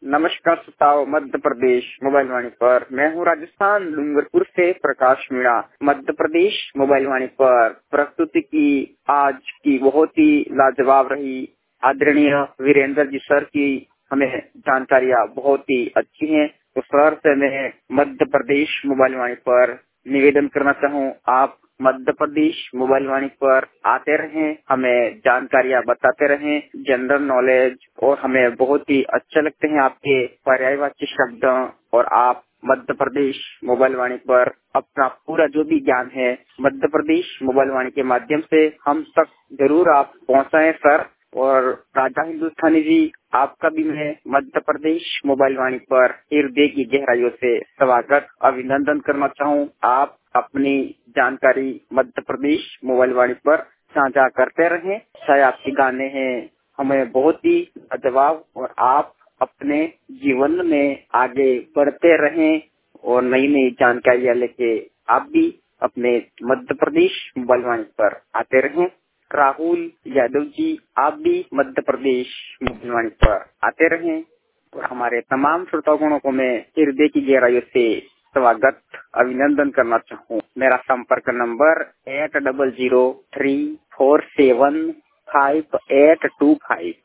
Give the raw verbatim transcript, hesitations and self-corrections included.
नमस्कार श्रोताओं, मध्य प्रदेश मोबाइल वाणी पर मैं हूँ राजस्थान डूंगरपुर से प्रकाश मीणा। मध्य प्रदेश मोबाइल वाणी पर प्रस्तुति की आज की बहुत ही लाजवाब रही। आदरणीय वीरेंद्र जी सर की हमें जानकारियाँ बहुत ही अच्छी हैं। तो सर से मैं मध्य प्रदेश मोबाइल वाणी पर निवेदन करना चाहूँ, आप मध्य प्रदेश मोबाइल वाणी पर आते रहें, हमें जानकारियाँ बताते रहें, जनरल नॉलेज, और हमें बहुत ही अच्छे लगते हैं आपके पर्यायवाची शब्द। और आप मध्य प्रदेश मोबाइल वाणी पर अपना पूरा जो भी ज्ञान है मध्य प्रदेश मोबाइल वाणी के माध्यम से हम तक जरूर आप पहुँचाएं सर। और राजा हिंदुस्तानी जी, आपका भी मैं मध्य प्रदेश मोबाइल वाणी पर हृदय की गहराइयों से स्वागत अभिनंदन करना चाहूँ। आप अपनी जानकारी मध्य प्रदेश मोबाइल वाणी पर साझा करते रहें। चाहे आपके गाने हैं हमें बहुत ही लाजवाब, और आप अपने जीवन में आगे बढ़ते रहें और नई नई जानकारियाँ लेके आप भी अपने मध्य प्रदेश मोबाइल वाणी पर आते रहें। राहुल यादव जी, आप भी मध्य प्रदेश मोबाइल वाणी पर आते रहें। और हमारे तमाम श्रोतागणों को मैं हृदय की गहराइयों से स्वागत अभिनंदन करना चाहूँ। मेरा संपर्क number eight double zero three four seven five eight two five.